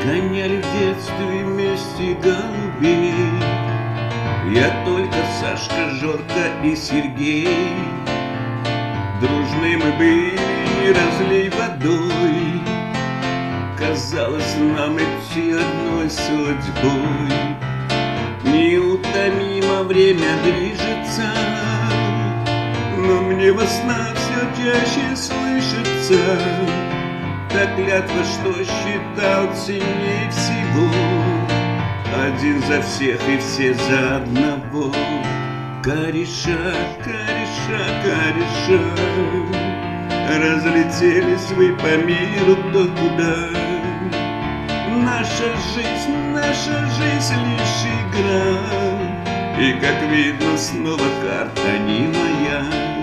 гоняли в детстве вместе голубей. Я только Сашка, Жорка и Сергей. Дружны мы были, не разлей водой. Казалось нам идти одной судьбой. Неутомимо время движется, но мне во снах все чаще слышится та клятва, что считал ценней всего. Один за всех и все за одного. Кореша, кореша, кореша, разлетелись вы по миру кто куда. Наша жизнь лишь игра, и, как видно, снова карта не моя.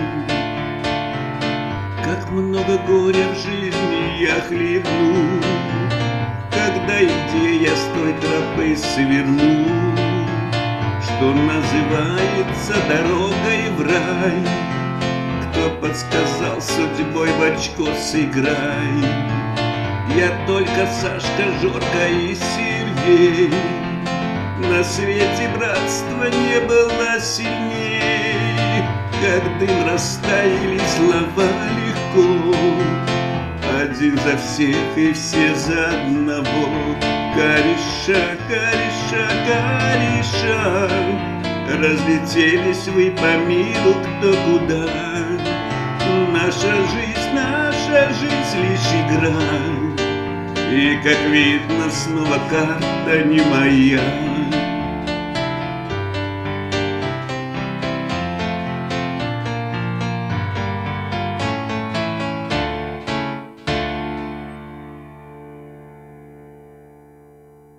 Как много горя в жизни я хлебну, когда и где я с той тропы сверну, что называется дорогой в рай. Кто подсказал судьбой в очко сыграй? Я только Сашка, Жорка и Сергей. На свете братства не было сильней. Как дым растаяли слова легко. Один за всех и все за одного. Кореша, кореша, кореша, разлетелись вы по миру кто куда. Наша жизнь лишь игра, и, как видно, снова карта не моя.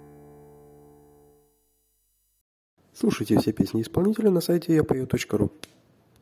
Слушайте все песни исполнителя на сайте yapою.ru.